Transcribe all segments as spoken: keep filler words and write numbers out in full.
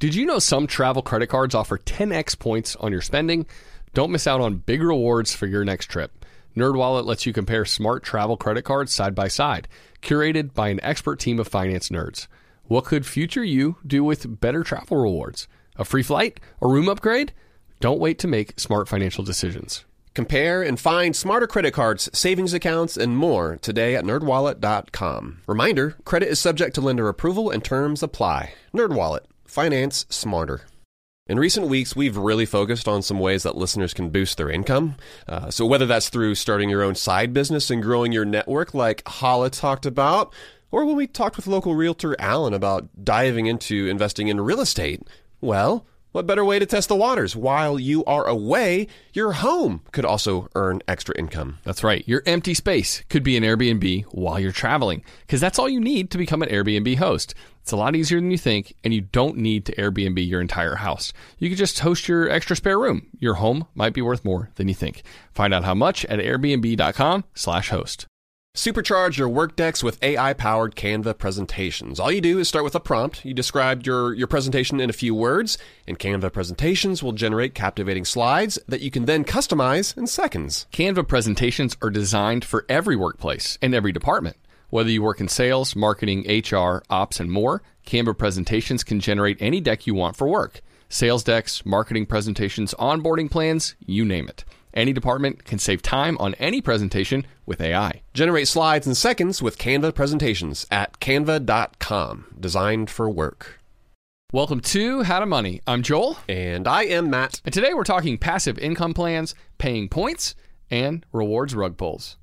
Did you know some travel credit cards offer ten x points on your spending? Don't miss out on big rewards for your next trip. NerdWallet lets you compare smart travel credit cards side by side, curated by an expert team of finance nerds. What could future you do with better travel rewards? A free flight? A room upgrade? Don't wait to make smart financial decisions. Compare and find smarter credit cards, savings accounts, and more today at nerd wallet dot com. Reminder, credit is subject to lender approval and terms apply. NerdWallet. Finance smarter. In recent weeks, we've really focused on some ways that listeners can boost their income. Uh, so whether that's through starting your own side business and growing your network like Hala talked about, or when we talked with local realtor Alan about diving into investing in real estate, well, what better way to test the waters? While you are away, your home could also earn extra income. That's right. Your empty space could be an Airbnb while you're traveling, because that's all you need to become an Airbnb host. It's a lot easier than you think, and you don't need to Airbnb your entire house. You could just host your extra spare room. Your home might be worth more than you think. Find out how much at airbnb dot com slash host. Supercharge your work decks with A I-powered Canva presentations. All you do is start with a prompt. You describe your, your presentation in a few words, and Canva presentations will generate captivating slides that you can then customize in seconds. Canva presentations are designed for every workplace and every department. Whether you work in sales, marketing, H R, ops, and more, Canva presentations can generate any deck you want for work. Sales decks, marketing presentations, onboarding plans, you name it. Any department can save time on any presentation with A I. Generate slides in seconds with Canva presentations at canva dot com. Designed for work. Welcome to How to Money. I'm Joel. And I am Matt. And today we're talking passive income plans, paying points, and rewards rug pulls.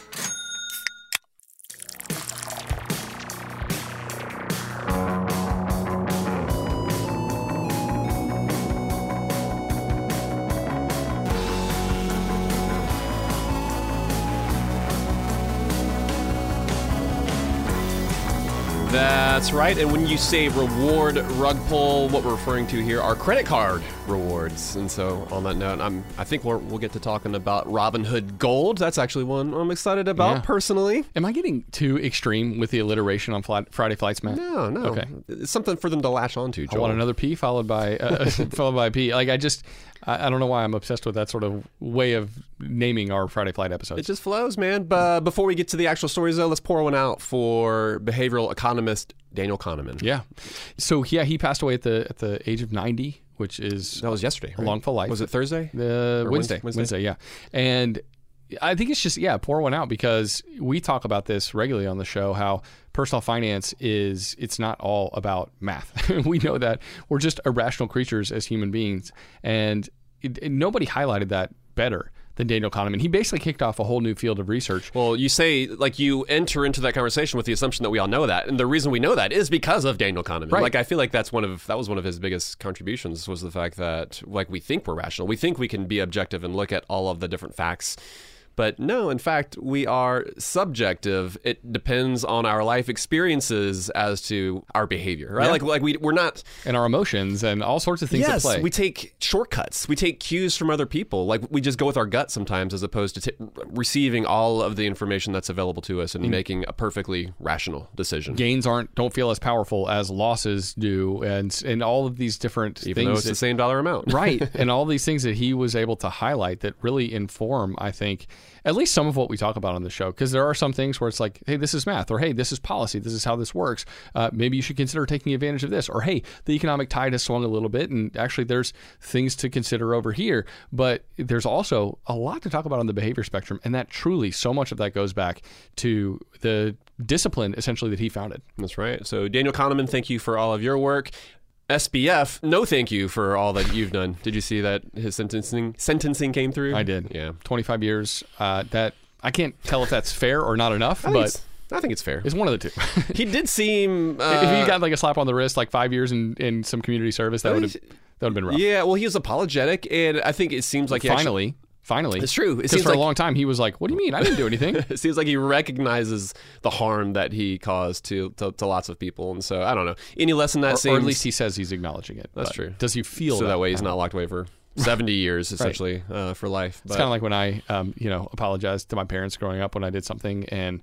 That's right, and when you say reward rug pull, what we're referring to here are credit card rewards. And so on that note, I'm, I think we'll, we'll get to talking about Robinhood Gold. That's actually one I'm excited about, yeah. personally. Am I getting too extreme with the alliteration on fly, Friday Flights, Matt? No, no. Okay. It's something for them to latch onto, Joel. I want another P followed by uh, followed by a P. Like, I just, I, I don't know why I'm obsessed with that sort of way of naming our Friday Flight episodes. It just flows, man. But before we get to the actual stories, though, let's pour one out for behavioral economist Daniel Kahneman. Yeah. So, yeah, he passed away at the at the age of ninety, which is... That was yesterday, right? A long full life. Was it Thursday? The Wednesday, Wednesday. Wednesday, yeah. And I think it's just, yeah, pour one out, because we talk about this regularly on the show, how personal finance is, it's not all about math. We know that we're just irrational creatures as human beings. And it, it, nobody highlighted that better than Daniel Kahneman. He basically kicked off a whole new field of research. Well, you say, like, you enter into that conversation with the assumption that we all know that, and the reason we know that is because of Daniel Kahneman. Right. Like, I feel like that's one of that was one of his biggest contributions, was the fact that, like, we think we're rational. We think we can be objective and look at all of the different facts. But no, in fact, we are subjective. It depends on our life experiences as to our behavior, right? Yeah. Like, like we, we're not... And our emotions and all sorts of things yes, at play. We take shortcuts. We take cues from other people. Like, we just go with our gut sometimes, as opposed to t- receiving all of the information that's available to us and mm. making a perfectly rational decision. Gains aren't don't feel as powerful as losses do, and and all of these different Even things. though it's that, the same dollar amount. Right. And all these things that he was able to highlight that really inform, I think, at least some of what we talk about on the show, because there are some things where it's like, hey, this is math, or hey, this is policy, this is how this works. Uh, maybe you should consider taking advantage of this, or hey, the economic tide has swung a little bit, and actually there's things to consider over here. But there's also a lot to talk about on the behavior spectrum, and that truly, so much of that goes back to the discipline, essentially, that he founded. That's right. So Daniel Kahneman, thank you for all of your work. S B F, no thank you for all that you've done. Did you see that his sentencing sentencing came through? I did. Yeah. twenty-five years. Uh, that I can't tell if that's fair or not enough, I but I think it's fair. It's one of the two. He did seem... Uh, if he got like a slap on the wrist, like five years in, in some community service, that would have that would have been rough. Yeah, well, he was apologetic, and I think it seems like he Finally. Actually, Finally. It's true. It Because seems for like, a long time, he was like, what do you mean? I didn't do anything. It seems like he recognizes the harm that he caused to, to, to lots of people. And so, I don't know. Any lesson that or, seems... Or at least he says he's acknowledging it. That's true. Does he feel so that? that way he's not locked away for seventy years, essentially, right. uh, for life. But it's kind of like when I, um, you know, apologized to my parents growing up when I did something and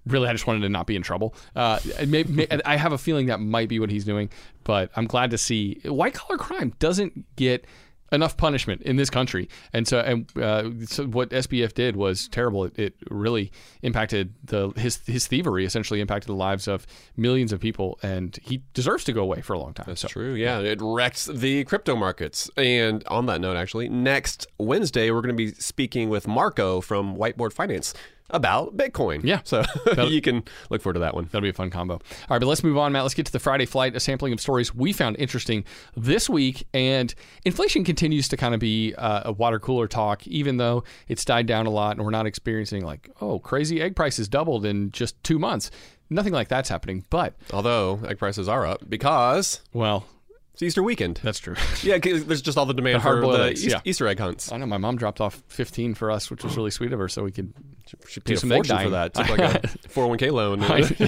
really, I just wanted to not be in trouble. Uh, may, may, I have a feeling that might be what he's doing, but I'm glad to see white collar crime doesn't get enough punishment in this country. And so, and uh, so what S B F did was terrible. It, it really impacted the his his thievery. Essentially, impacted the lives of millions of people, and he deserves to go away for a long time. That's so. true. Yeah, it wrecks the crypto markets. And on that note, actually, next Wednesday we're going to be speaking with Marco from Whiteboard Finance about Bitcoin. Yeah. So you can look forward to that one. That'll be a fun combo. All right, but let's move on, Matt. Let's get to the Friday Flight, a sampling of stories we found interesting this week. And inflation continues to kind of be uh, a water cooler talk, even though it's died down a lot and we're not experiencing like, oh, crazy egg prices doubled in just two months. Nothing like that's happening. But although egg prices are up because, well, it's Easter weekend. That's true. Yeah, because there's just all the demand the for the eggs, Easter, yeah. Easter egg hunts. I know. My mom dropped off fifteen for us, which was really sweet of her, so we could She do paid some a egg fortune dyeing. for that. Took like a four oh one k loan.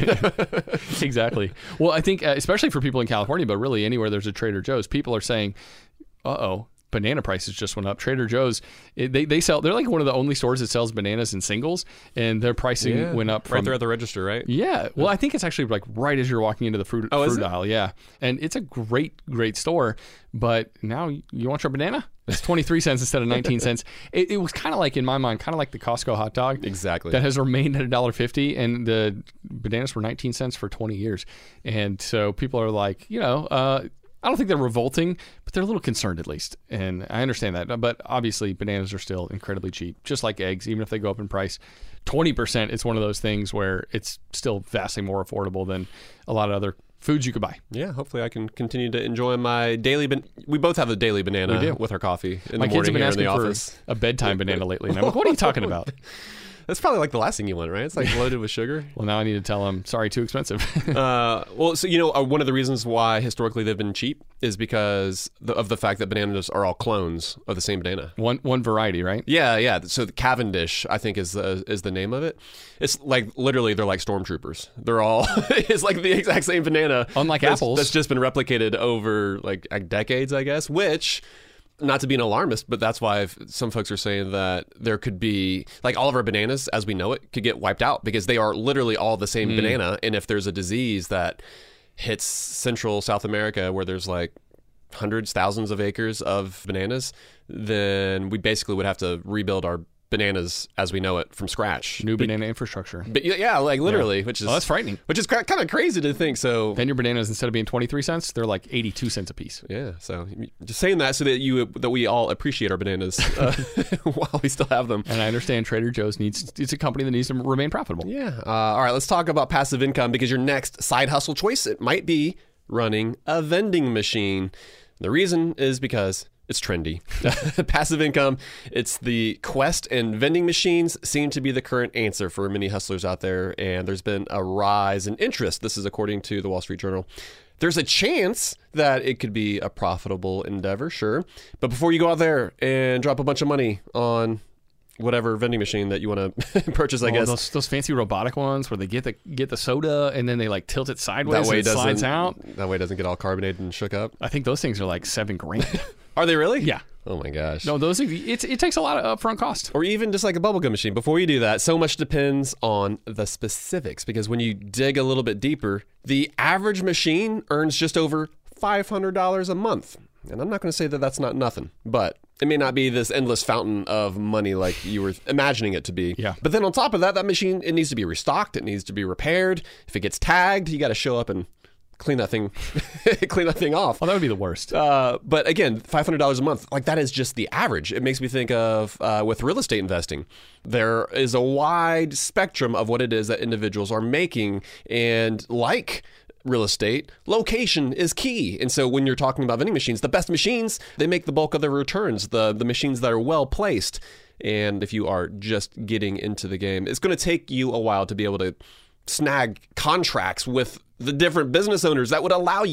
Exactly. Well, I think, uh, especially for people in California, but really anywhere there's a Trader Joe's, people are saying, uh-oh, banana prices just went up. Trader Joe's, it, they they sell, they're like one of the only stores that sells bananas in singles, and their pricing Yeah. went up from, right there at the register, right? Yeah. Well, I think it's actually like right as you're walking into the fruit, Oh, is fruit it? aisle. Yeah. And it's a great, great store. But now you want your banana? It's twenty-three cents instead of nineteen cents. It, it was kind of like, in my mind, kind of like the Costco hot dog. Exactly. That has remained at one dollar fifty, and the bananas were nineteen cents for twenty years. And so people are like, you know, uh, I don't think they're revolting, but they're a little concerned at least. And I understand that. But obviously, bananas are still incredibly cheap, just like eggs, even if they go up in price twenty percent. It's one of those things where it's still vastly more affordable than a lot of other foods you could buy. Yeah, hopefully I can continue to enjoy my daily... Ban- we both have a daily banana We do. with our coffee in My the kids have morning been here in asking the for office. a bedtime banana lately. And I'm like, what are you talking about? That's probably like the last thing you want, right? It's like loaded with sugar. Well, now I need to tell them, sorry, too expensive. uh, well, so, you know, uh, one of the reasons why historically they've been cheap is because the, of the fact that bananas are all clones of the same banana. one one variety, right? Yeah, yeah. So the Cavendish, I think, is the is the name of it. It's like literally they're like stormtroopers. They're all it's like the exact same banana. Unlike that's, apples. that's just been replicated over like decades, I guess. Which, not to be an alarmist, but that's why I've, some folks are saying that there could be like all of our bananas as we know it could get wiped out because they are literally all the same mm. banana. And if there's a disease that hits Central South America where there's like hundreds, thousands of acres of bananas, then we basically would have to rebuild our bananas as we know it from scratch. New banana infrastructure. But yeah, like literally, yeah. which is well, that's frightening. Which is kind of crazy to think. So then your bananas, instead of being twenty-three cents, they're like eighty-two cents a piece. Yeah. So just saying that so that you that we all appreciate our bananas uh, while we still have them. And I understand Trader Joe's needs it's a company that needs to remain profitable. Yeah. Uh, all right. Let's talk about passive income because your next side hustle choice it might be running a vending machine. The reason is because it's trendy. Passive income, it's the quest, and vending machines seem to be the current answer for many hustlers out there, and there's been a rise in interest. This is according to the Wall Street Journal. There's a chance that it could be a profitable endeavor, sure, but before you go out there and drop a bunch of money on whatever vending machine that you want to purchase, I oh, guess. Those, those fancy robotic ones where they get the get the soda and then they like tilt it sideways that way and it slides out. That way it doesn't get all carbonated and shook up. I think those things are like seven grand. Are they really? Yeah. Oh my gosh. No, those it, it takes a lot of upfront cost. Or even just like a bubblegum machine. Before you do that, so much depends on the specifics because when you dig a little bit deeper, the average machine earns just over five hundred dollars a month. And I'm not going to say that that's not nothing, but it may not be this endless fountain of money like you were imagining it to be. Yeah. But then on top of that, that machine, it needs to be restocked. It needs to be repaired. If it gets tagged, you got to show up and clean that thing, clean that thing off. Oh, that would be the worst. Uh, but again, five hundred dollars a month, like that is just the average. It makes me think of uh, with real estate investing. There is a wide spectrum of what it is that individuals are making, and like real estate, location is key. And so when you're talking about vending machines, the best machines, they make the bulk of their returns, the the machines that are well placed. And if you are just getting into the game, it's going to take you a while to be able to snag contracts with the different business owners that would allow you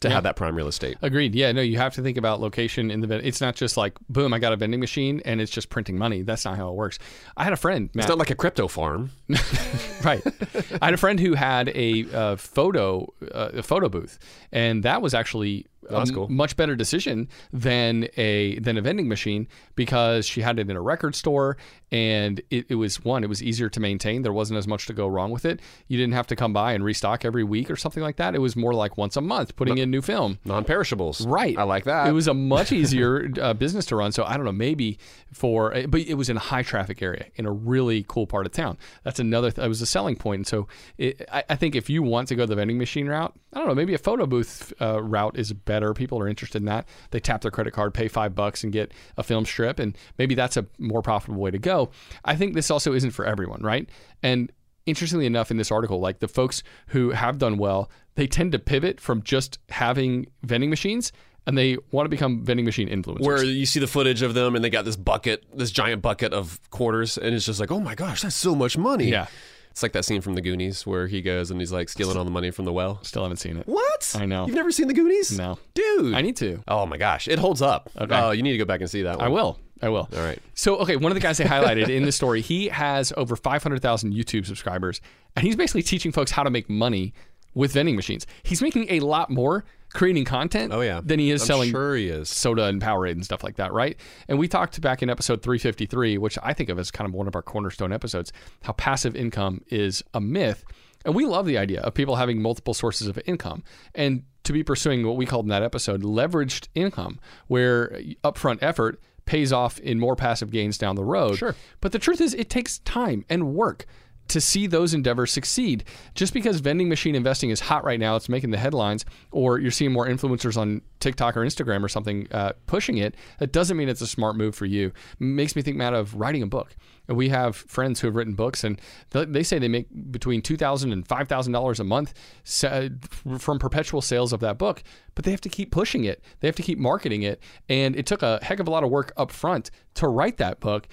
to Yeah. have that prime real estate. Agreed. Yeah, no, you have to think about location in the ven- it's not just like, boom, I got a vending machine and it's just printing money. That's not how it works. I had a friend, Matt. It's not like a crypto farm. Right. I had a friend who had a uh, photo uh, a photo booth, and that was actually a That's m- cool. much better decision than a than a vending machine, because she had it in a record store, and it, it was one, it was easier to maintain. There wasn't as much to go wrong with it. You didn't have to come by and restock every week or something like that. It was more like once a month, putting in new film. Non-perishables. Right. I like that. It was a much easier uh, business to run. So I don't know, maybe for, but it was in a high traffic area in a really cool part of town. That's another, th- it was a selling point. And so it, I, I think if you want to go the vending machine route, I don't know, maybe a photo booth uh, route is better. People are interested in that. They tap their credit card, pay five bucks and get a film strip. And maybe that's a more profitable way to go. I think this also isn't for everyone, right? And interestingly enough, in this article, like the folks who have done well, they tend to pivot from just having vending machines and they want to become vending machine influencers. Where you see the footage of them and they got this bucket, this giant bucket of quarters, and it's just like, oh my gosh, that's so much money. Yeah. It's like that scene from The Goonies where he goes and he's like stealing all the money from the well. Still haven't seen it. What? I know. You've never seen The Goonies? No. Dude. I need to. Oh my gosh. It holds up. Okay. Oh, you need to go back and see that one. I will. I will. All right. So, okay, one of the guys they highlighted in the story, he has over five hundred thousand YouTube subscribers, and he's basically teaching folks how to make money with vending machines. He's making a lot more creating content Oh, yeah. than he is I'm selling sure he is. soda and Powerade and stuff like that, right? And we talked back in episode three fifty-three, which I think of as kind of one of our cornerstone episodes, how passive income is a myth. And we love the idea of people having multiple sources of income and to be pursuing what we called in that episode leveraged income, where upfront effort pays off in more passive gains down the road. Sure. But the truth is, it takes time and work to see those endeavors succeed. Just because vending machine investing is hot right now, it's making the headlines, or you're seeing more influencers on TikTok or Instagram or something uh, pushing it, that doesn't mean it's a smart move for you. It makes me think, Matt, of writing a book. And we have friends who have written books, and th- they say they make between two thousand dollars and five thousand dollars a month sa- from perpetual sales of that book, but they have to keep pushing it. They have to keep marketing it. And it took a heck of a lot of work up front to write that book.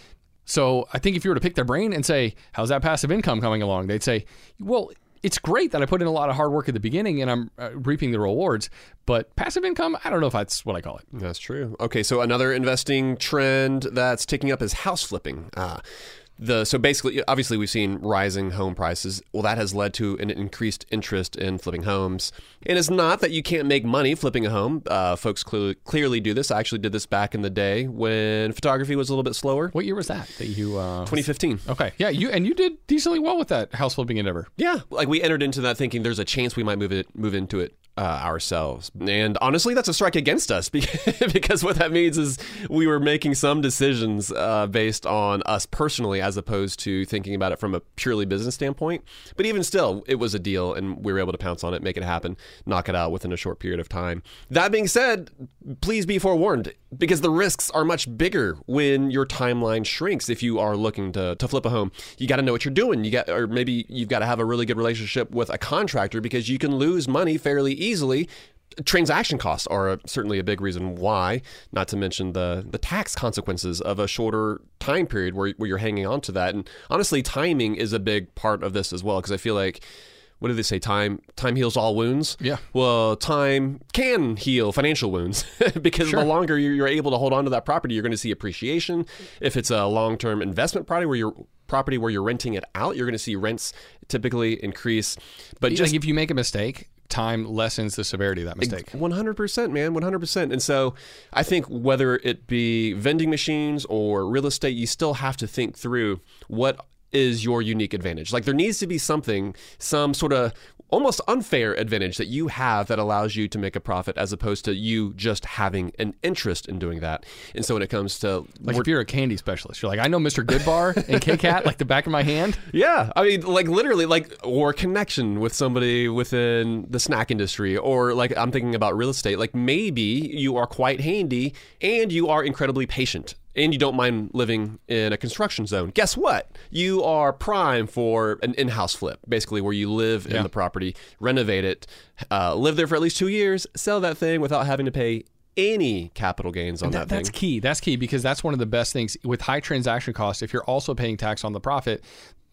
So I think if you were to pick their brain and say, how's that passive income coming along? They'd say, well, it's great that I put in a lot of hard work at the beginning and I'm uh, reaping the rewards, but passive income, I don't know if that's what I call it. That's true. Okay, so another investing trend that's ticking up is house flipping. Uh, the so basically, obviously, we've seen rising home prices. Well, that has led to an increased interest in flipping homes. And it's not that you can't make money flipping a home. Uh, folks clearly, clearly do this. I actually did this back in the day when photography was a little bit slower. What year was that that you... Uh... twenty fifteen. Okay. Yeah, you and you did decently well with that house flipping endeavor. Yeah, like we entered into that thinking there's a chance we might move it, move into it uh, ourselves. And honestly, that's a strike against us because, because what that means is we were making some decisions uh, based on us personally as opposed to thinking about it from a purely business standpoint. But even still, it was a deal and we were able to pounce on it, make it happen, knock it out within a short period of time. That being said, please be forewarned because the risks are much bigger when your timeline shrinks. If you are looking to, to flip a home, you got to know what you're doing. You got, or maybe you've got to have a really good relationship with a contractor because you can lose money fairly easily. Transaction costs are a, certainly a big reason why, not to mention the the tax consequences of a shorter time period where, where you're hanging on to that. And honestly, timing is a big part of this as well, because I feel like, what do they say? Time time heals all wounds. Yeah. Well, time can heal financial wounds because Sure. the longer you're, you're able to hold on to that property, you're going to see appreciation. If it's a long-term investment property where you're property where you're renting it out, you're going to see rents typically increase. But just like if you make a mistake, time lessens the severity of that mistake. one hundred percent, man, one hundred percent. And so I think whether it be vending machines or real estate, you still have to think through what is your unique advantage. Like there needs to be something, some sort of almost unfair advantage that you have that allows you to make a profit as opposed to you just having an interest in doing that. And so when it comes to Like if you're a candy specialist, you're like, I know Mister Goodbar and K-Cat like the back of my hand. yeah, I mean, like literally, like, or connection with somebody within the snack industry, or like I'm thinking about real estate. Like maybe you are quite handy and you are incredibly patient and you don't mind living in a construction zone. Guess what? You are prime for an in-house flip, basically where you live Yeah. in the property, renovate it, uh, live there for at least two years, sell that thing without having to pay any capital gains on That, that, that's thing. key. That's key because that's one of the best things with high transaction costs. If you're also paying tax on the profit,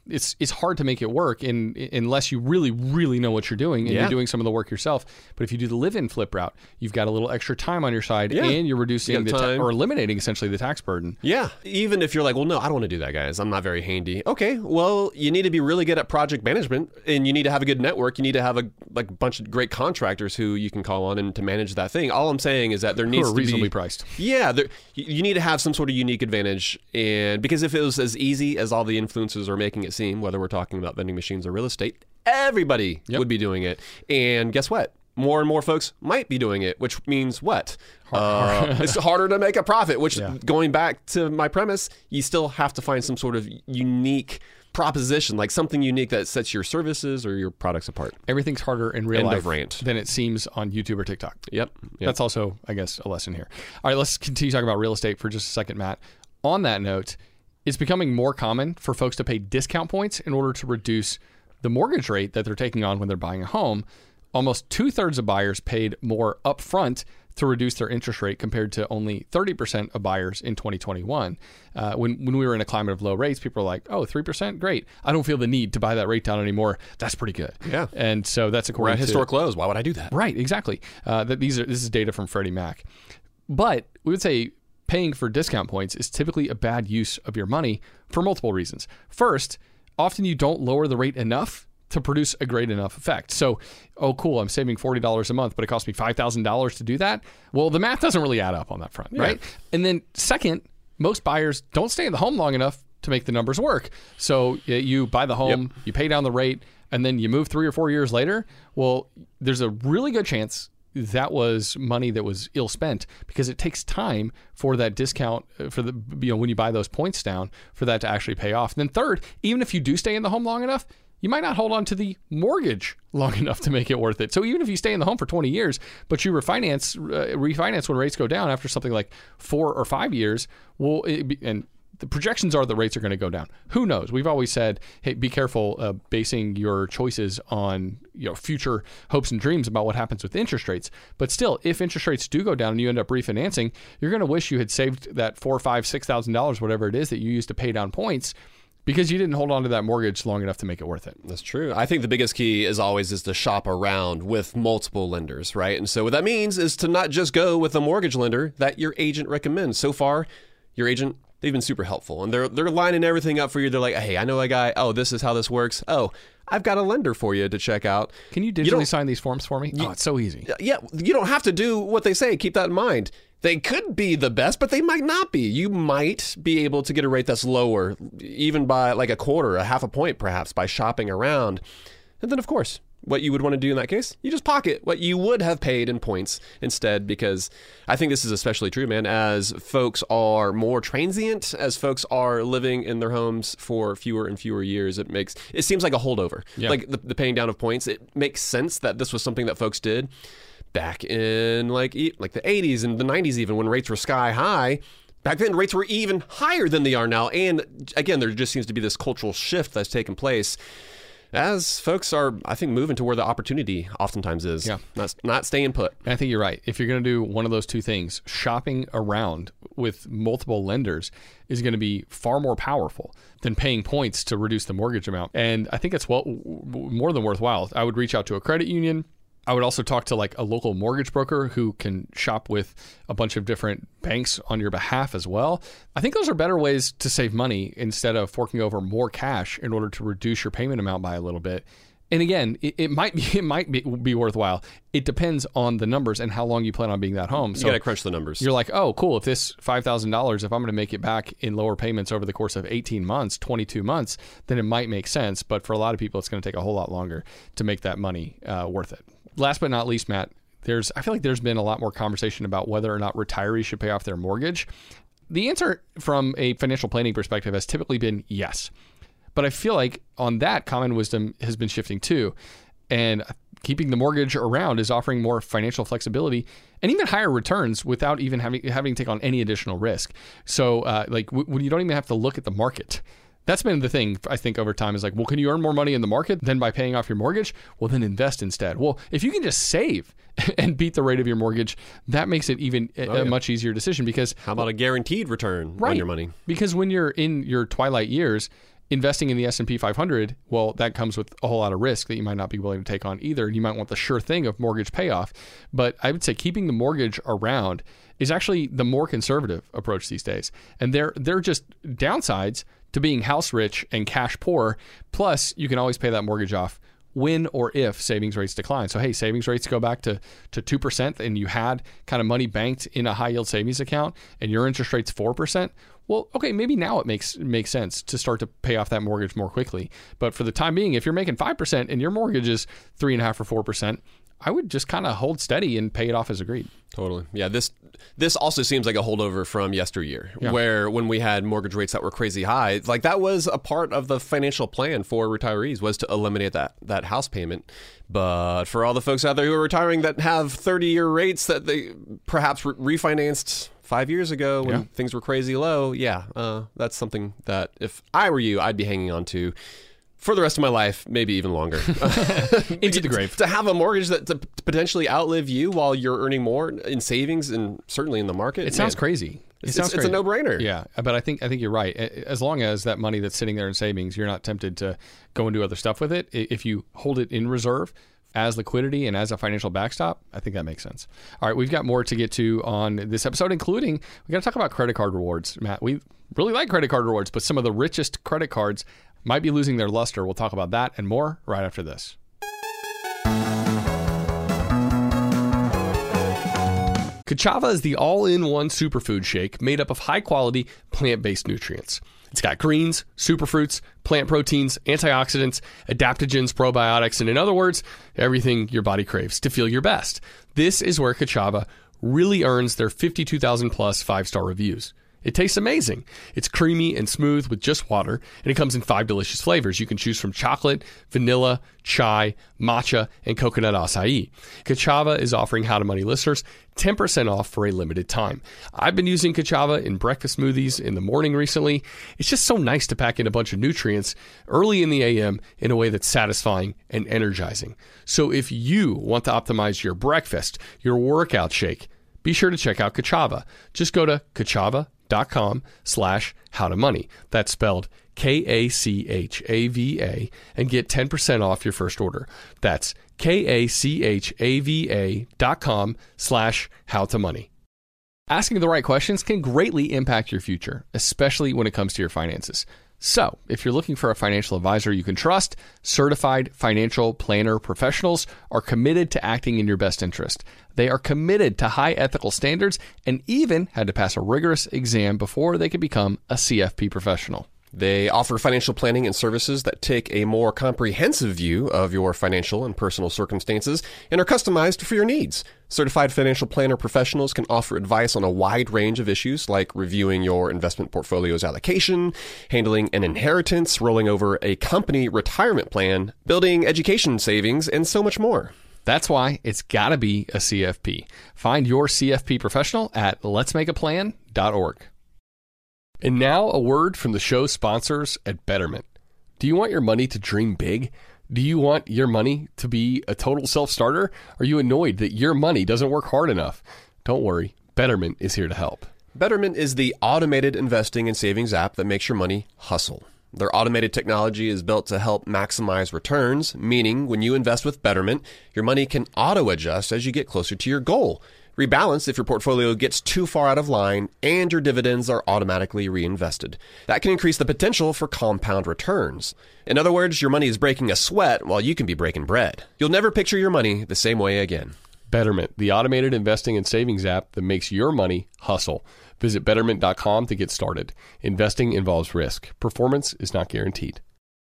it's it's hard to make it work in, unless you really, really know what you're doing and Yeah. you're doing some of the work yourself. But if you do the live-in flip route, you've got a little extra time on your side, Yeah. and you're reducing You the got ta- time. or eliminating essentially the tax burden. Yeah. Even if you're like, well, no, I don't want to do that, guys. I'm not very handy. Okay. Well, you need to be really good at project management, and you need to have a good network. You need to have a like bunch of great contractors who you can call on and to manage that thing. All I'm saying is that there Who needs are to reasonably be priced. Yeah, there, you you need to have some sort of unique advantage, and because if it was as easy as all the influencers are making it seem, whether we're talking about vending machines or real estate, everybody Yep. would be doing it. And guess what? More and more folks might be doing it, which means what? Uh, it's harder to make a profit, which Yeah. going back to my premise, you still have to find some sort of unique proposition, like something unique that sets your services or your products apart. Everything's harder in real End life of rant. than it seems on YouTube or TikTok. Yep. yep. That's also, I guess, a lesson here. All right, let's continue talking about real estate for just a second, Matt. On that note, it's becoming more common for folks to pay discount points in order to reduce the mortgage rate that they're taking on when they're buying a home. Almost two-thirds of buyers paid more upfront to reduce their interest rate compared to only thirty percent of buyers in twenty twenty-one. Uh, when, when we were in a climate of low rates, people were like, oh, three percent? Great. I don't feel the need to buy that rate down anymore. That's pretty good. Yeah. And so that's We're according at to... historic lows. Why would I do that? Right, exactly. Uh, that these are this is data from Freddie Mac. But we would say paying for discount points is typically a bad use of your money for multiple reasons. First, often you don't lower the rate enough to produce a great enough effect. So, oh, cool, I'm saving forty dollars a month, but it costs me five thousand dollars to do that. Well, the math doesn't really add up on that front, right? And then second, most buyers don't stay in the home long enough to make the numbers work. So y- you buy the home, you pay down the rate, and then you move three or four years later. Well, there's a really good chance that was money that was ill spent, because it takes time for that discount uh, for the, you know, when you buy those points down, for that to actually pay off. And then third, even if you do stay in the home long enough, you might not hold on to the mortgage long enough to make it worth it. So even if you stay in the home for twenty years, but you refinance, uh, refinance when rates go down after something like four or five years, well, it be, and the projections are the rates are going to go down. Who knows? We've always said, hey, be careful uh, basing your choices on, you know, future hopes and dreams about what happens with interest rates. But still, if interest rates do go down and you end up refinancing, you're going to wish you had saved that four, five, six thousand dollars, whatever it is that you used to pay down points, because you didn't hold on to that mortgage long enough to make it worth it. That's true. I think the biggest key, as always, is to shop around with multiple lenders, right? And so what that means is to not just go with a mortgage lender that your agent recommends. So far, your agent, they've been super helpful, and they're they're lining everything up for you. They're like, hey, I know a guy. Oh, this is how this works. Oh, I've got a lender for you to check out. Can you digitally you sign these forms for me? Oh, it's so easy. Yeah, you don't have to do what they say. Keep that in mind. They could be the best, but they might not be. You might be able to get a rate that's lower, even by like a quarter, a half a point perhaps, by shopping around. And then, of course, what you would want to do in that case, you just pocket what you would have paid in points instead, because I think this is especially true, man, as folks are more transient, as folks are living in their homes for fewer and fewer years, it makes, it seems like a holdover. Yeah. Like the, the paying down of points, it makes sense that this was something that folks did back in like like the eighties and the nineties, even when rates were sky high. Back then, rates were even higher than they are now. And again, there just seems to be this cultural shift that's taken place as folks are, I think, moving to where the opportunity oftentimes is. Yeah. Not, not staying put. And I think you're right. If you're going to do one of those two things, shopping around with multiple lenders is going to be far more powerful than paying points to reduce the mortgage amount. And I think it's well more than worthwhile. I would reach out to a credit union. I would also talk to like a local mortgage broker who can shop with a bunch of different banks on your behalf as well. I think those are better ways to save money instead of forking over more cash in order to reduce your payment amount by a little bit. And again, it, it might be it might be, be worthwhile. It depends on the numbers and how long you plan on being that home. You So got to crunch the numbers. you're like, oh, cool. If this five thousand dollars, if I'm going to make it back in lower payments over the course of eighteen months, twenty-two months, then it might make sense. But for a lot of people, it's going to take a whole lot longer to make that money uh, worth it. Last but not least, Matt, there's I feel like there's been a lot more conversation about whether or not retirees should pay off their mortgage. The answer from a financial planning perspective has typically been yes. But I feel like on that, common wisdom has been shifting too. And keeping the mortgage around is offering more financial flexibility and even higher returns without even having having to take on any additional risk. So uh, like w- when you don't even have to look at the market. That's been the thing, I think, over time is like, well, can you earn more money in the market than by paying off your mortgage? Well, then invest instead. Well, if you can just save and beat the rate of your mortgage, that makes it even a, Oh, yeah. a much easier decision because How about a guaranteed return Right. on your money? Because when you're in your twilight years investing in the S and P five hundred, well, that comes with a whole lot of risk that you might not be willing to take on either. You might want the sure thing of mortgage payoff. But I would say keeping the mortgage around is actually the more conservative approach these days. And they're, they're just downsides to being house rich and cash poor. Plus, you can always pay that mortgage off when or if savings rates decline. So, hey, savings rates go back to, to two percent and you had kind of money banked in a high yield savings account and your interest rate's four percent. Well, okay, maybe now it makes makes sense to start to pay off that mortgage more quickly. But for the time being, if you're making five percent and your mortgage is three and a half or four percent, I would just kind of hold steady and pay it off as agreed. Totally. Yeah, this this also seems like a holdover from yesteryear, yeah. where when we had mortgage rates that were crazy high, like that was a part of the financial plan for retirees was to eliminate that that house payment. But for all the folks out there who are retiring that have thirty-year rates that they perhaps re- refinanced five years ago when yeah. things were crazy low, yeah, uh, that's something that if I were you, I'd be hanging on to for the rest of my life, maybe even longer. Into the grave. To have a mortgage that to potentially outlive you while you're earning more in savings and certainly in the market. It man, sounds crazy. It it's, sounds it's, crazy. It's a no-brainer. Yeah, but I think I think you're right. As long as that money that's sitting there in savings, you're not tempted to go and do other stuff with it. If you hold it in reserve as liquidity and as a financial backstop, I think that makes sense. All right, we've got more to get to on this episode, including we got to talk about credit card rewards. Matt, we really like credit card rewards, but some of the richest credit cards might be losing their luster. We'll talk about that and more right after this. Ka'Chava is the all-in-one superfood shake made up of high-quality plant-based nutrients. It's got greens, superfruits, plant proteins, antioxidants, adaptogens, probiotics, and in other words, everything your body craves to feel your best. This is where Ka'Chava really earns their fifty-two thousand plus five-star reviews. It tastes amazing. It's creamy and smooth with just water, and it comes in five delicious flavors. You can choose from chocolate, vanilla, chai, matcha, and coconut acai. Ka'Chava is offering How to Money listeners ten percent off for a limited time. I've been using Ka'Chava in breakfast smoothies in the morning recently. It's just so nice to pack in a bunch of nutrients early in the A M in a way that's satisfying and energizing. So if you want to optimize your breakfast, your workout shake, be sure to check out Ka'Chava. Just go to Ka'Chava dot com slash how to money. That's spelled K A C H A V A and get ten percent off your first order. That's K A C H A V A dot com slash how to money. Asking the right questions can greatly impact your future, especially when it comes to your finances. So, if you're looking for a financial advisor you can trust, certified financial planner professionals are committed to acting in your best interest. They are committed to high ethical standards and even had to pass a rigorous exam before they could become a C F P professional. They offer financial planning and services that take a more comprehensive view of your financial and personal circumstances and are customized for your needs. Certified financial planner professionals can offer advice on a wide range of issues like reviewing your investment portfolio's allocation, handling an inheritance, rolling over a company retirement plan, building education savings, and so much more. That's why it's got to be a C F P. Find your C F P professional at lets make a plan dot org. And now a word from the show sponsors at Betterment. Do you want your money to dream big? Do you want your money to be a total self-starter? Are you annoyed that your money doesn't work hard enough? Don't worry, Betterment is here to help. Betterment is the automated investing and savings app that makes your money hustle. Their automated technology is built to help maximize returns, meaning when you invest with Betterment, your money can auto-adjust as you get closer to your goal. Rebalance if your portfolio gets too far out of line, and your dividends are automatically reinvested. That can increase the potential for compound returns. In other words, your money is breaking a sweat while you can be breaking bread. You'll never picture your money the same way again. Betterment, the automated investing and savings app that makes your money hustle. Visit betterment dot com to get started. Investing involves risk. Performance is not guaranteed.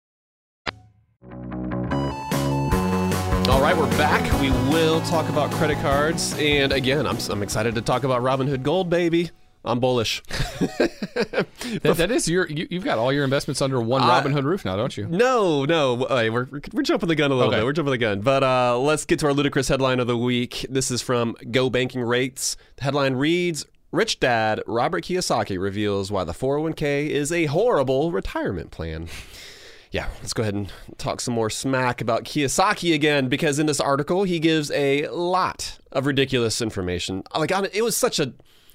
All right, we're back. We will talk about credit cards. And again, I'm I'm excited to talk about Robinhood Gold, baby. I'm bullish. that, that is your, you, you've got all your investments under one uh, Robinhood roof now, don't you? No, no. We're, we're, we're jumping the gun a little okay. bit. We're jumping the gun. But uh, let's get to our ludicrous headline of the week. This is from Go Banking Rates. The headline reads, Rich Dad Robert Kiyosaki reveals why the four oh one k is a horrible retirement plan. Yeah, let's go ahead and talk some more smack about Kiyosaki again, because in this article, he gives a lot of ridiculous information. Like, it was such a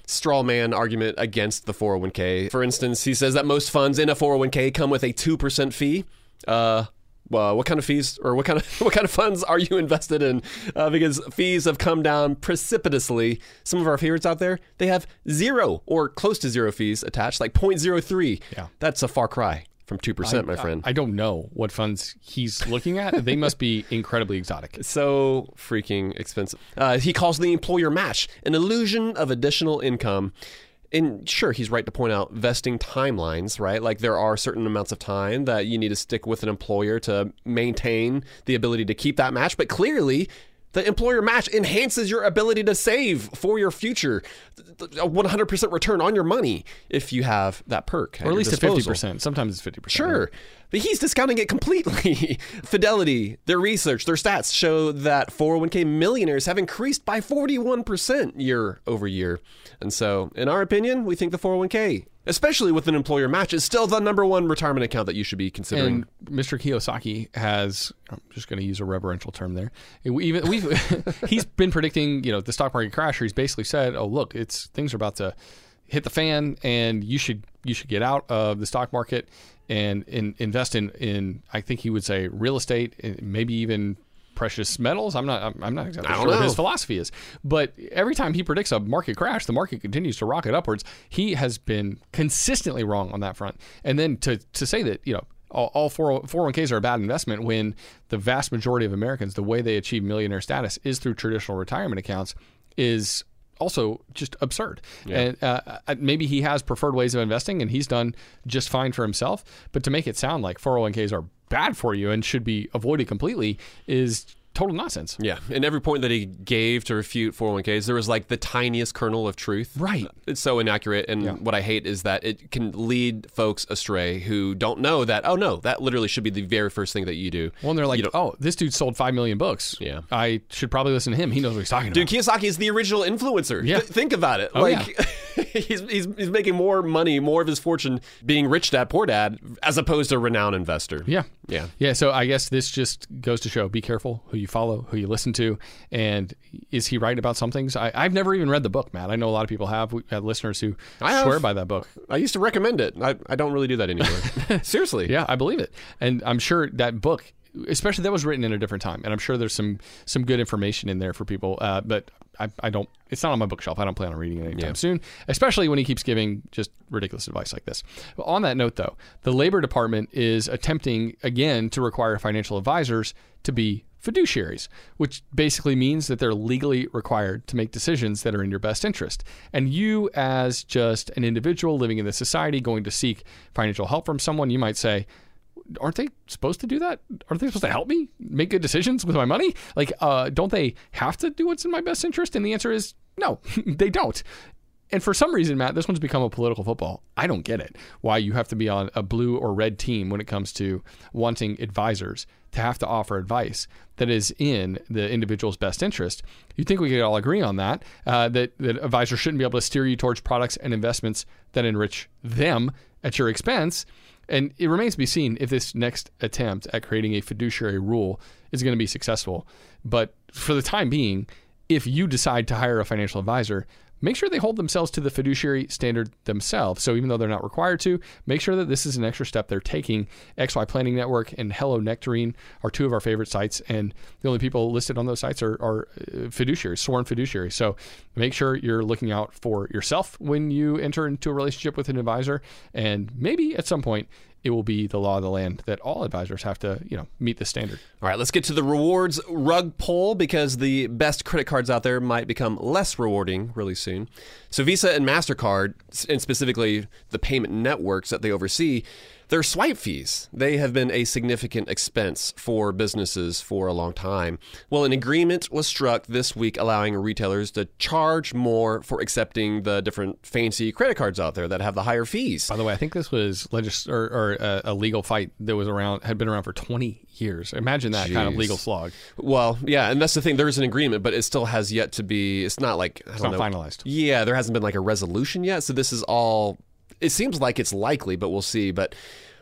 straw man argument against the four oh one k. For instance, he says that most funds in a four oh one k come with a two percent fee. Uh, well, what kind of fees or what kind of what kind of funds are you invested in? Uh, because fees have come down precipitously. Some of our favorites out there, they have zero or close to zero fees attached, like zero point zero three. Yeah. That's a far cry from two percent, my friend. I, I don't know what funds he's looking at. They must be incredibly exotic. So freaking expensive. Uh, he calls the employer match an illusion of additional income. And sure, he's right to point out vesting timelines, right? Like there are certain amounts of time that you need to stick with an employer to maintain the ability to keep that match. But clearly, the employer match enhances your ability to save for your future. A one hundred percent return on your money if you have that perk. Or at least a fifty percent. Sometimes it's fifty percent. Sure. Right? But he's discounting it completely. Fidelity, their research, their stats show that four oh one k millionaires have increased by forty-one percent year over year. And so, in our opinion, we think the four oh one k, especially with an employer match, is still the number one retirement account that you should be considering. And Mister Kiyosaki has, I'm just going to use a reverential term there. We even we've he's been predicting, you know, the stock market crash. Or he's basically said, "Oh, look, it's things are about to hit the fan, and you should you should get out of the stock market and in, invest in in I think he would say real estate, maybe even precious metals." I'm not I'm not exactly sure know. what his philosophy is, but every time he predicts a market crash, the market continues to rocket upwards. He has been consistently wrong on that front. And then to to say that, you know, all, all four oh one k's are a bad investment when the vast majority of Americans, the way they achieve millionaire status is through traditional retirement accounts, is also just absurd. Yeah. And uh, maybe he has preferred ways of investing and he's done just fine for himself. But to make it sound like four oh one k's are bad for you and should be avoided completely is total nonsense. Yeah. And every point that he gave to refute four oh one k's, there was like the tiniest kernel of truth. Right. It's so inaccurate. And yeah. what I hate is that it can lead folks astray who don't know that, oh, no, that literally should be the very first thing that you do. Well, and they're like, oh, this dude sold five million books. Yeah. I should probably listen to him. He knows what he's talking dude, about. Dude, Kiyosaki is the original influencer. Yeah. Th- think about it. Oh, like, yeah. he's, he's, he's making more money, more of his fortune being rich dad, poor dad, as opposed to a renowned investor. Yeah. Yeah. Yeah. So I guess this just goes to show, be careful who you follow, who you listen to, and is he right about some things? I, I've never even read the book, Matt. I know a lot of people have. We have listeners who I swear have, by that book. I used to recommend it. I, I don't really do that anymore. Seriously. Yeah, I believe it. And I'm sure that book, especially that was written in a different time, and I'm sure there's some some good information in there for people, uh, but I, I don't, it's not on my bookshelf. I don't plan on reading it anytime yeah. soon, especially when he keeps giving just ridiculous advice like this. But on that note, though, the Labor Department is attempting, again, to require financial advisors to be fiduciaries, which basically means that they're legally required to make decisions that are in your best interest. And you, as just an individual living in the society going to seek financial help from someone, you might say, aren't they supposed to do that? Aren't they supposed to help me make good decisions with my money? Like, uh, don't they have to do what's in my best interest? And the answer is no, they don't. And for some reason, Matt, this one's become a political football. I don't get it. Why you have to be on a blue or red team when it comes to wanting advisors to have to offer advice that is in the individual's best interest. You'd think we could all agree on that, uh, that, that advisors shouldn't be able to steer you towards products and investments that enrich them at your expense. And it remains to be seen if this next attempt at creating a fiduciary rule is going to be successful. But for the time being, if you decide to hire a financial advisor, make sure they hold themselves to the fiduciary standard themselves. So even though they're not required to, make sure that this is an extra step they're taking. X Y Planning Network and Hello Nectarine are two of our favorite sites, and the only people listed on those sites are, are fiduciaries, sworn fiduciaries. So make sure you're looking out for yourself when you enter into a relationship with an advisor, and maybe at some point it will be the law of the land that all advisors have to, you know, meet the standard. All right, let's get to the rewards rug pull, because the best credit cards out there might become less rewarding really soon. So Visa and MasterCard, and specifically the payment networks that they oversee, their swipe fees, they have been a significant expense for businesses for a long time. Well, an agreement was struck this week allowing retailers to charge more for accepting the different fancy credit cards out there that have the higher fees. By the way, I think this was legis- or, or a, a legal fight that was around, had been around for twenty years. Imagine that Jeez. kind of legal slog. Well, yeah, and that's the thing. There is an agreement, but it still has yet to be, it's not like, I it's don't not know. finalized. Yeah, there hasn't been like a resolution yet. So this is all, it seems like it's likely, but we'll see. But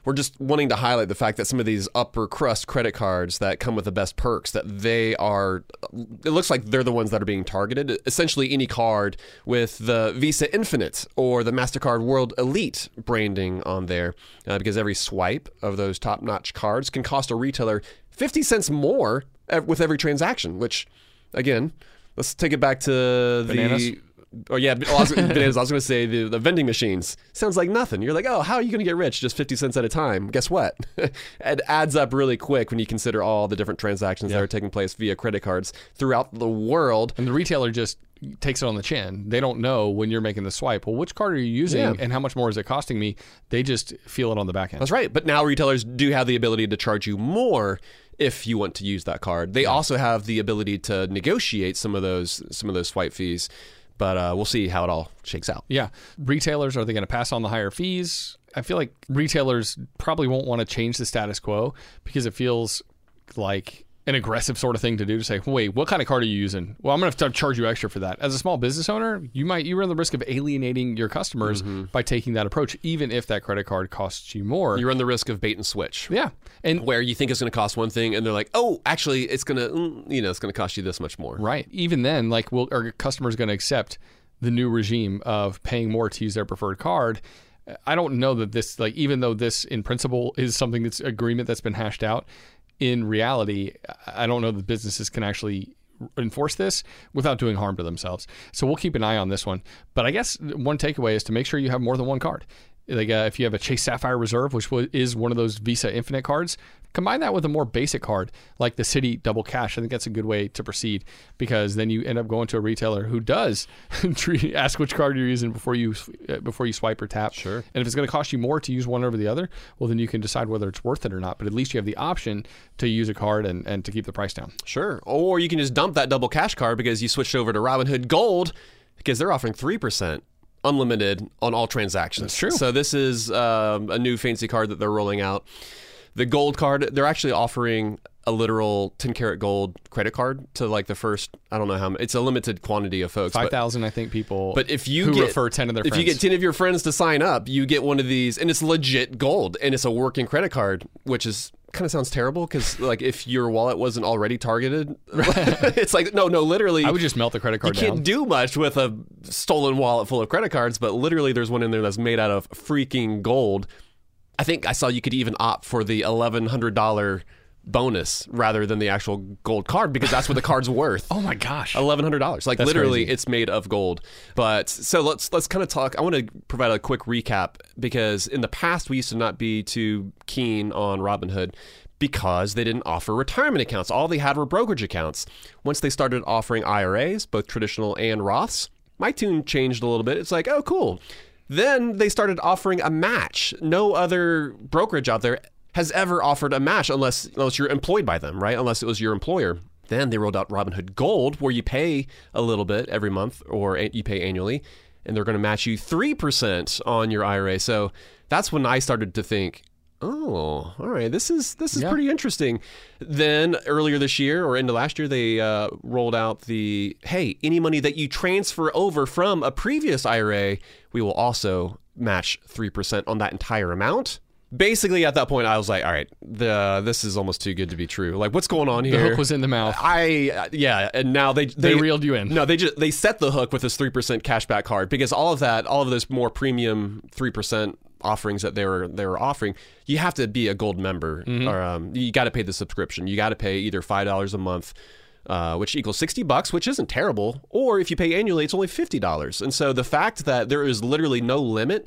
we're just wanting to highlight the fact that some of these upper crust credit cards that come with the best perks, that they are, it looks like they're the ones that are being targeted. Essentially any card with the Visa Infinite or the MasterCard World Elite branding on there, uh, because every swipe of those top-notch cards can cost a retailer fifty cents more with every transaction, which, again, let's take it back to Bananas? the... Oh yeah, I was, bananas, I was going to say the, the vending machines. Sounds like nothing. You're like, oh, how are you going to get rich? Just fifty cents at a time. Guess what? It adds up really quick when you consider all the different transactions Yeah. that are taking place via credit cards throughout the world. And the retailer just takes it on the chin. They don't know when you're making the swipe. Well, which card are you using Yeah. and how much more is it costing me? They just feel it on the back end. That's right. But now retailers do have the ability to charge you more if you want to use that card. They also have the ability to negotiate some of those some of those swipe fees. But uh, we'll see how it all shakes out. Yeah. Retailers, are they going to pass on the higher fees? I feel like retailers probably won't want to change the status quo because it feels like an aggressive sort of thing to do, to say, wait, what kind of card are you using? Well, I'm going to have to charge you extra for that. As a small business owner, you might you run the risk of alienating your customers mm-hmm. by taking that approach, even if that credit card costs you more. You run the risk of bait and switch. Yeah. And where you think it's going to cost one thing and they're like, oh, actually, it's going to, you know, it's going to cost you this much more. Right. Even then, like, will are customers going to accept the new regime of paying more to use their preferred card? I don't know that this, like, even though this in principle is something that's agreement that's been hashed out, in reality, I don't know that businesses can actually enforce this without doing harm to themselves. So we'll keep an eye on this one. But I guess one takeaway is to make sure you have more than one card. Like uh, if you have a Chase Sapphire Reserve, which is one of those Visa Infinite cards, combine that with a more basic card like the Citi Double Cash. I think that's a good way to proceed, because then you end up going to a retailer who does ask which card you're using before you before you swipe or tap. Sure. And if it's going to cost you more to use one over the other, well, then you can decide whether it's worth it or not. But at least you have the option to use a card and, and to keep the price down. Sure. Or you can just dump that Double Cash card because you switched over to Robinhood Gold, because they're offering three percent. Unlimited on all transactions. That's true. So this is um, a new fancy card that they're rolling out. The gold card, they're actually offering a literal ten karat gold credit card to like the first, I don't know how many, it's a limited quantity of folks. five thousand, I think, people but if you who get, refer ten of their if friends. If you get ten of your friends to sign up, you get one of these, and it's legit gold, and it's a working credit card, which is kind of sounds terrible because like if your wallet wasn't already targeted, it's like, no, no, literally. I would just melt the credit card You can't down. do much with a stolen wallet full of credit cards, but literally there's one in there that's made out of freaking gold. I think I saw you could even opt for the eleven hundred dollars bonus rather than the actual gold card, because that's what the card's worth. Oh my gosh. eleven hundred dollars. Like That's literally crazy. It's made of gold. But so let's let's kind of talk. I want to provide a quick recap, because in the past we used to not be too keen on Robinhood because they didn't offer retirement accounts. All they had were brokerage accounts. Once they started offering I R As, both traditional and Roths, my tune changed a little bit. It's like, oh, cool. Then they started offering a match. No other brokerage out there has ever offered a match unless unless you're employed by them, right? Unless it was your employer. Then they rolled out Robinhood Gold, where you pay a little bit every month, or you pay annually, and they're going to match you three percent on your I R A. So that's when I started to think, oh, all right, this is this is Yeah. pretty interesting. Then earlier this year, or into last year, they uh, rolled out the, hey, any money that you transfer over from a previous I R A, we will also match three percent on that entire amount. Basically, at that point, I was like, all right, the this is almost too good to be true. Like, what's going on The here? hook was in the mouth. I, uh, yeah, and now they, They reeled you in. No, they just, they set the hook with this three percent cashback card, because all of that, all of those more premium three percent offerings that they were they were offering, you have to be a gold member, Mm-hmm. or um, you got to pay the subscription. You got to pay either five dollars a month, uh, which equals sixty bucks, which isn't terrible, or if you pay annually, it's only fifty dollars. And so the fact that there is literally no limit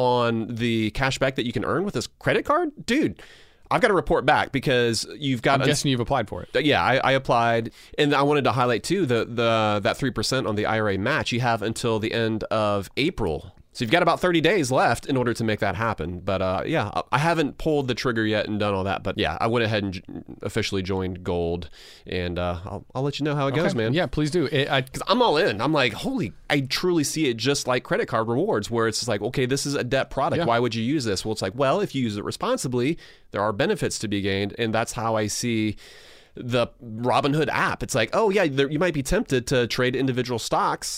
on the cashback that you can earn with this credit card, dude, I've got to report back, because you've got. I'm guessing you've applied for it. Yeah, I, I applied, and I wanted to highlight too the the that three percent on the I R A match. You have until the end of April. So you've got about thirty days left in order to make that happen. But uh, yeah, I haven't pulled the trigger yet and done all that. But yeah, I went ahead and j- officially joined Gold, and uh, I'll, I'll let you know how it goes, Okay. man. Yeah, please do. It, I, Because I'm all in. I'm like, holy, I truly see it just like credit card rewards, where it's just like, okay, this is a debt product. Yeah. Why would you use this? Well, it's like, well, if you use it responsibly, there are benefits to be gained. And that's how I see the Robinhood app. It's like, oh, yeah, there, you might be tempted to trade individual stocks,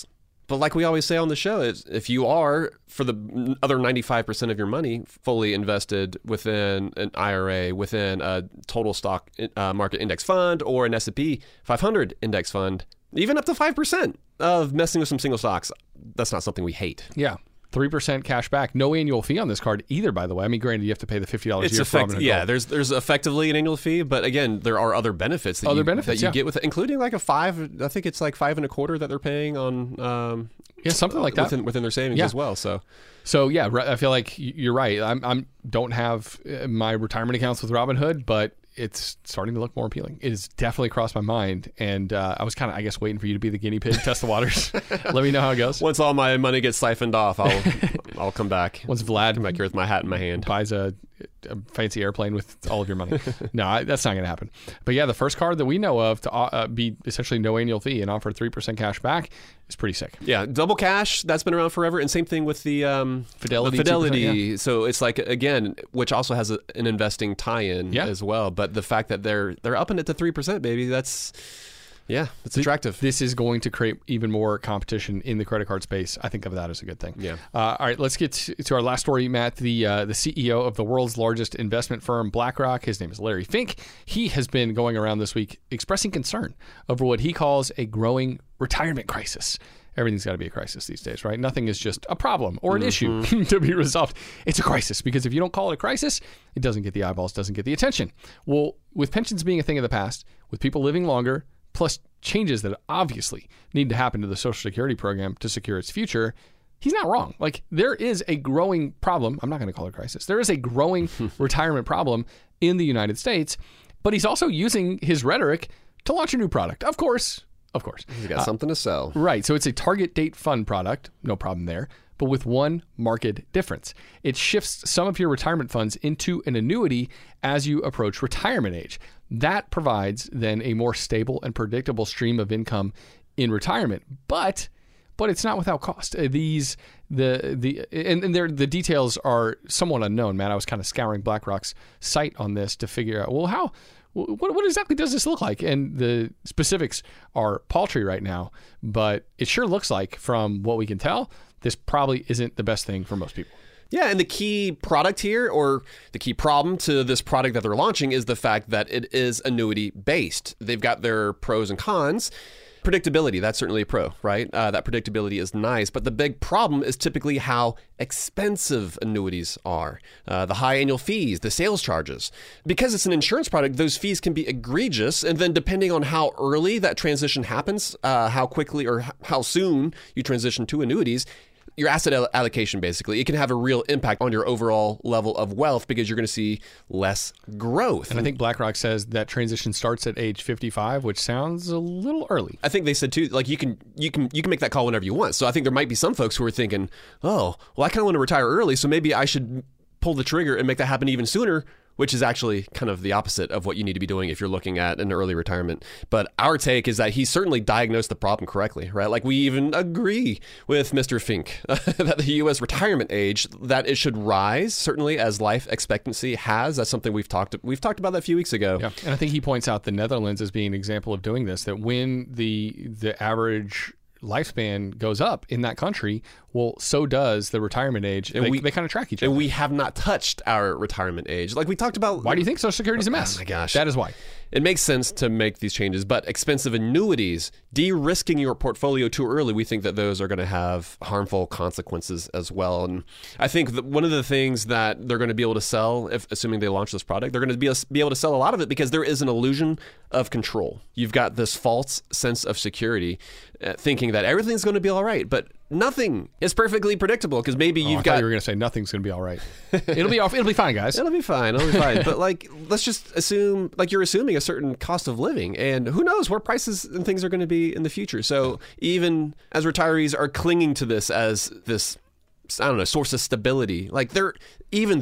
But like we always say on the show, is if you are, for the other ninety-five percent of your money, fully invested within an I R A, within a total stock uh, market index fund or an S and P five hundred index fund, even up to five percent of messing with some single stocks, that's not something we hate. Yeah. three percent cash back. No annual fee on this card either, by the way. I mean, granted, you have to pay the fifty dollars a year effect- for Robinhood Yeah, Gold. there's there's effectively an annual fee, but again, there are other benefits that Other you, benefits, that you yeah. get with it, including like a five, I think it's like five and a quarter that they're paying on um, Yeah, something like that. within, within their savings Yeah. as well. So So yeah, I feel like you're right. I'm, I'm don't have my retirement accounts with Robinhood, but it's starting to look more appealing. It has definitely crossed my mind, and uh, I was kind of, I guess, waiting for you to be the guinea pig, test the waters. Let me know how it goes. once all my money gets siphoned off, I'll I'll come back. Once Vlad Come back here with my hat in my hand. buys a, a fancy airplane with all of your money. No, I, that's not going to happen. But yeah, the first card that we know of to uh, be essentially no annual fee and offer three percent cash back is pretty sick. Yeah, double cash, that's been around forever, and same thing with the um, Fidelity, the Fidelity. two percent, yeah. So it's like, again, which also has a, an investing tie-in Yeah. as well. But the fact that they're they're upping it to three percent, baby, that's yeah, that's attractive. This is going to create even more competition in the credit card space. I think of that as a good thing. Yeah. Uh, all right, let's get to, to our last story, Matt. The uh, the C E O of the world's largest investment firm, BlackRock, his name is Larry Fink. He has been going around this week expressing concern over what he calls a growing retirement crisis. Everything's got to be a crisis these days, right? Nothing is just a problem or an Mm-hmm. issue to be resolved. It's a crisis because if you don't call it a crisis, it doesn't get the eyeballs, doesn't get the attention. Well, with pensions being a thing of the past, with people living longer, plus changes that obviously need to happen to the Social Security program to secure its future, he's not wrong. Like, there is a growing problem. I'm not going to call it a crisis. There is a growing retirement problem in the United States, but he's also using his rhetoric to launch a new product. Of course, of course. He's got something to sell. Right. So it's a target date fund product. No problem there. But with one marked difference. It shifts some of your retirement funds into an annuity as you approach retirement age. That provides then a more stable and predictable stream of income in retirement. But but it's not without cost. Uh, These the the and, and there the details are somewhat unknown, Matt. I was kind of scouring BlackRock's site on this to figure out, well, how What, what exactly does this look like? And the specifics are paltry right now, but it sure looks like, from what we can tell, this probably isn't the best thing for most people. Yeah, and the key product here, or the key problem to this product that they're launching, is the fact that it is annuity based. They've got their pros and cons. Predictability, that's certainly a pro, right? Uh, that predictability is nice, but the big problem is typically how expensive annuities are. Uh, the high annual fees, the sales charges. Because it's an insurance product, those fees can be egregious, and then depending on how early that transition happens, uh, how quickly or how soon you transition to annuities, your asset allocation, basically, it can have a real impact on your overall level of wealth because you're going to see less growth. And I think BlackRock says that transition starts at age fifty-five, which sounds a little early. I think they said too, like you can you can you can make that call whenever you want. So I think there might be some folks who are thinking, oh, well, I kind of want to retire early, so maybe I should pull the trigger and make that happen even sooner, which is actually kind of the opposite of what you need to be doing if you're looking at an early retirement. But our take is that he certainly diagnosed the problem correctly, right? Like, we even agree with Mister Fink that the U S retirement age, that it should rise, certainly as life expectancy has. That's something we've talked we've talked about that a few weeks ago. Yeah, and I think he points out the Netherlands as being an example of doing this, that when the the average lifespan goes up in that country, well, so does the retirement age. And they, we- they kind of track each other. And we have not touched our retirement age. Like we talked about. Why do you think Social Security is a mess? Oh my gosh. That is why. It makes sense to make these changes, but expensive annuities, de-risking your portfolio too early, we think that those are going to have harmful consequences as well. And I think that one of the things that they're going to be able to sell, if assuming they launch this product, they're going to be, be able to sell a lot of it because there is an illusion of control. You've got this false sense of security, uh, thinking that everything's going to be all right, but nothing is perfectly predictable because maybe Oh, you've I got. thought you were going to say nothing's going to be all right. It'll be off. It'll be fine, guys. It'll be fine. It'll be fine. But like, let's just assume, like you're assuming a certain cost of living, and who knows where prices and things are going to be in the future. So even as retirees are clinging to this as this, I don't know, source of stability, like they're even that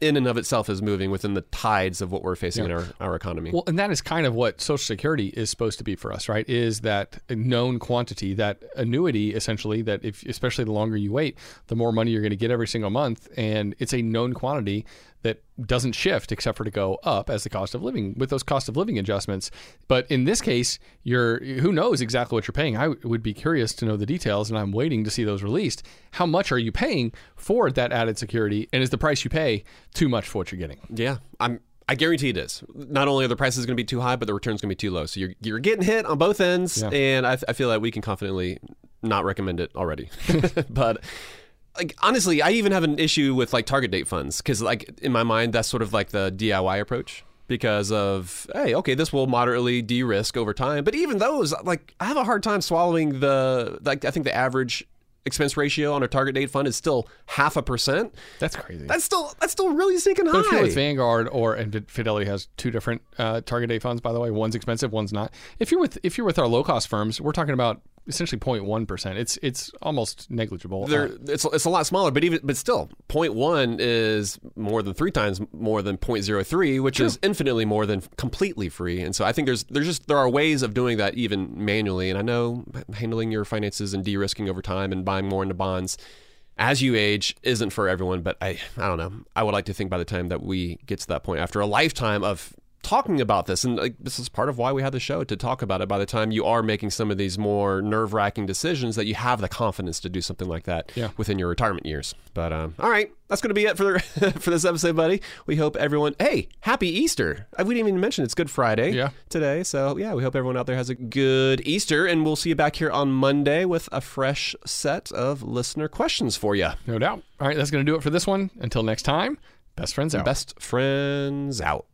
in and of itself is moving within the tides of what we're facing Yeah. in our, our economy. Well, and that is kind of what Social Security is supposed to be for us, right? Is that known quantity, that annuity, essentially, that if, especially the longer you wait, the more money you're going to get every single month. And it's a known quantity that doesn't shift except for to go up as the cost of living with those cost of living adjustments. But in this case, you're who knows exactly what you're paying. I would be curious to know the details, and I'm waiting to see those released. How much are you paying for that added security? And is the price you pay too much for what you're getting? Yeah, I'm. I guarantee it is. Not only are the prices going to be too high, but the return's going to be too low. So you're you're getting hit on both ends, Yeah. and I, I feel like we can confidently not recommend it already. But like honestly, I even have an issue with like target date funds because like in my mind that's sort of like the D I Y approach because of hey, okay, this will moderately de-risk over time. But even those, like I have a hard time swallowing the like I think the average expense ratio on a target date fund is still half a percent. That's crazy. That's still that's still really sneaking high. But if you're with Vanguard or and Fidelity has two different uh, target date funds, by the way, one's expensive, one's not. If you're with if you're with our low cost firms, we're talking about essentially zero point one percent. It's it's almost negligible. There, Uh, it's it's a lot smaller, but even but still, zero point one is more than three times more than zero point zero three, which is infinitely more than completely free. And so I think there's there's just there are ways of doing that even manually. And I know handling your finances and de-risking over time and buying more into bonds as you age isn't for everyone. But I I don't know. I would like to think by the time that we get to that point, after a lifetime of talking about this, and like, this is part of why we have the show, to talk about it, by the time you are making some of these more nerve-wracking decisions, that you have the confidence to do something like that Yeah. within your retirement years. But um, all right, that's going to be it for the, for this episode, buddy. We hope everyone, hey, happy Easter. We didn't even mention it's Good Friday Yeah. today. So yeah, we hope everyone out there has a good Easter, and we'll see you back here on Monday with a fresh set of listener questions for you. no doubt. All right, that's going to do it for this one. Until next time, best friends out. Best friends out.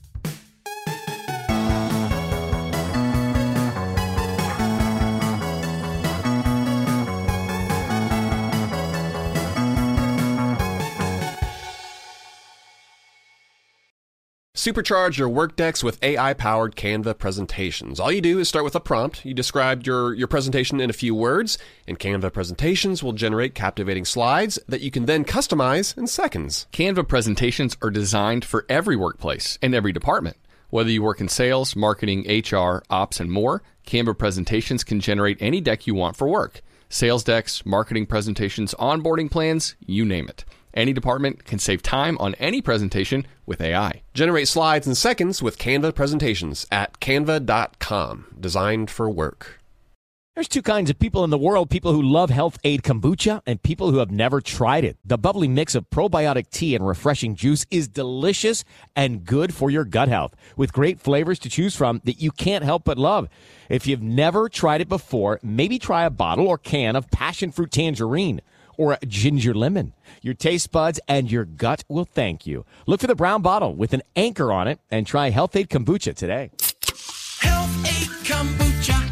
Supercharge your Workdex with A I-powered Canva presentations. All you do is start with a prompt. You describe your, your presentation in a few words, and Canva presentations will generate captivating slides that you can then customize in seconds. Canva presentations are designed for every workplace and every department. Whether you work in sales, marketing, H R, ops, and more, Canva presentations can generate any deck you want for work. Sales decks, marketing presentations, onboarding plans, you name it. Any department can save time on any presentation with A I. Generate slides in seconds with Canva presentations at canva dot com. Designed for work. There's two kinds of people in the world, people who love Health Aid Kombucha and people who have never tried it. The bubbly mix of probiotic tea and refreshing juice is delicious and good for your gut health, with great flavors to choose from that you can't help but love. If you've never tried it before, maybe try a bottle or can of passion fruit tangerine or a ginger lemon. Your taste buds and your gut will thank you. Look for the brown bottle with an anchor on it and try Health Aid Kombucha today. Health Aid Kombucha.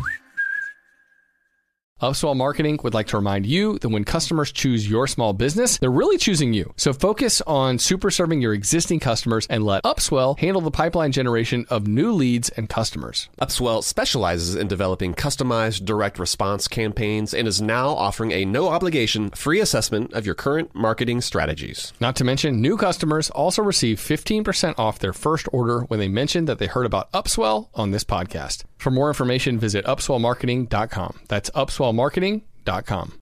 Upswell Marketing would like to remind you that when customers choose your small business, they're really choosing you. So focus on super serving your existing customers and let Upswell handle the pipeline generation of new leads and customers. Upswell specializes in developing customized direct response campaigns and is now offering a no-obligation free assessment of your current marketing strategies. Not to mention, new customers also receive fifteen percent off their first order when they mention that they heard about Upswell on this podcast. For more information, visit upswell marketing dot com. That's upswell marketing dot com.